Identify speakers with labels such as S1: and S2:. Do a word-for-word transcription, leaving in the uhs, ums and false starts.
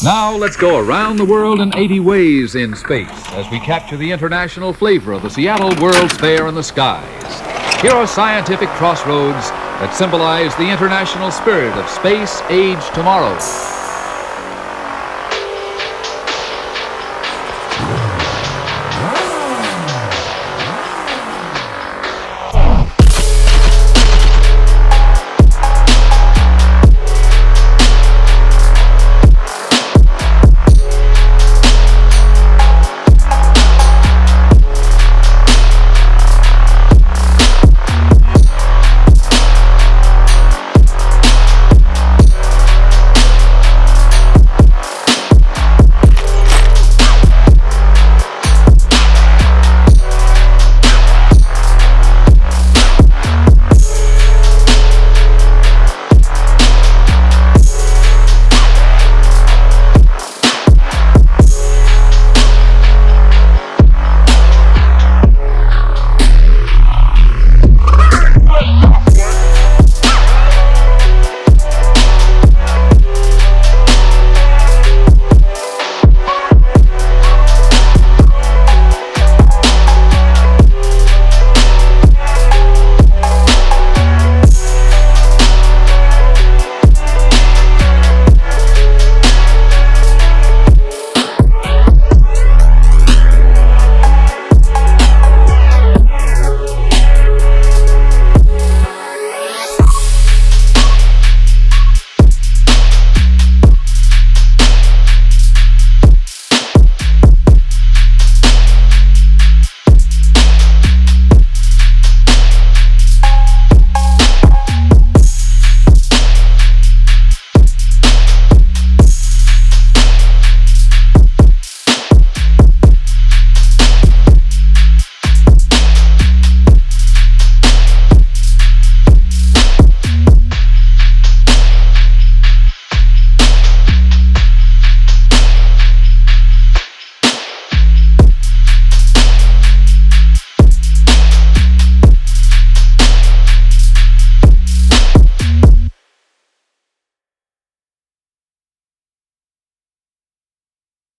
S1: Now let's go around the world in eighty ways in space as we capture the international flavor of the Seattle World's Fair in the skies. Here are scientific crossroads that symbolize the international spirit of space-age tomorrow.